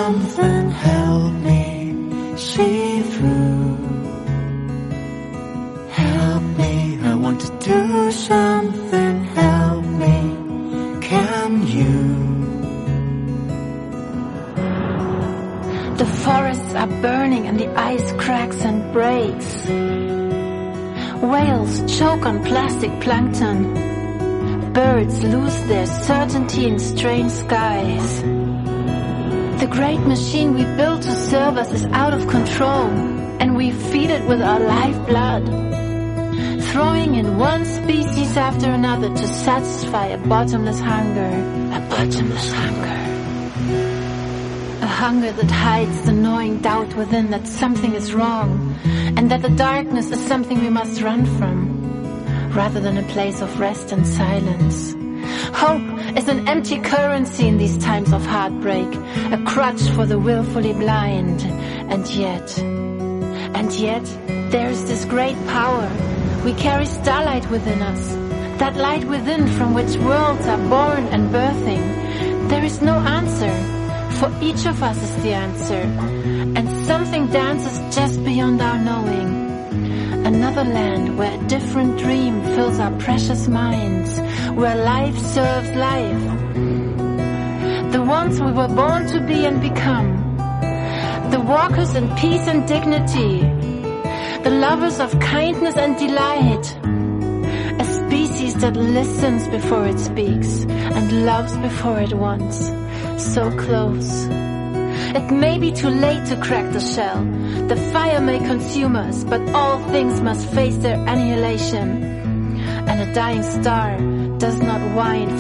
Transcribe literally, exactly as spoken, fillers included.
something, help me see through. Help me, I want to do something, help me, can you? The forests are burning and the ice cracks and breaks. Whales choke on plastic plankton. Birds lose their certainty in strange skies. The great machine we built to serve us is out of control, and we feed it with our lifeblood, throwing in one species after another to satisfy a bottomless hunger. A bottomless hunger. A hunger that hides the gnawing doubt within that something is wrong, and that the darkness is something we must run from, rather than a place of rest and silence. Hope is an empty currency in these times of heartbreak, a crutch for the willfully blind. And yet, and yet, there is this great power. We carry starlight within us, that light within from which worlds are born and birthing. There is no answer, for each of us is the answer, and something dances just beyond our knowing. Another land where a different dream fills our precious minds, where life serves life. The ones we were born to be and become. The walkers in peace and dignity. The lovers of kindness and delight. A species that listens before it speaks and loves before it wants. So close. It may be too late to crack the shell. The fire may consume us, but all things must face their annihilation. And a dying star does not whine